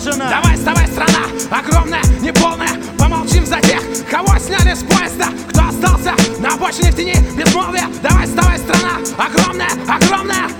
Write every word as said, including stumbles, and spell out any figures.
заслуженно. Давай, вставай, страна, огромная, неполная. Помолчим за тех, кого сняли с поезда, кто остался на обочине в тени безмолвия. Давай, вставай, страна, огромная, огромная.